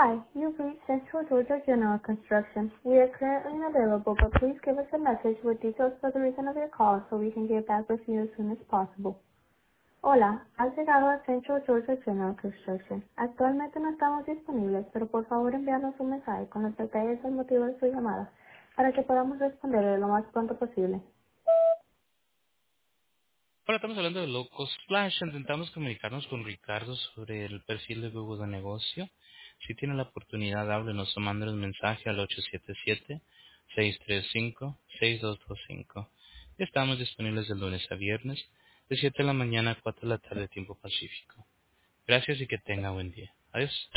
Hi, you've reached Central Georgia General Construction. We are currently unavailable, but please give us a message with details for the reason of your call so we can get back with you as soon as possible. Hola, has llegado a Central Georgia General Construction. Actualmente no estamos disponibles, pero por favor envíanos un mensaje con los detalles del motivo de su llamada para que podamos responderle lo más pronto posible. Hola, estamos hablando de Locos Flash. Intentamos comunicarnos con Ricardo sobre el perfil de Google de negocio. Si tiene la oportunidad, háblenos o mándenos un mensaje al 877-635-6225. Estamos disponibles de lunes a viernes, de 7 de la mañana a 4 de la tarde, tiempo pacífico. Gracias y que tenga buen día. Adiós.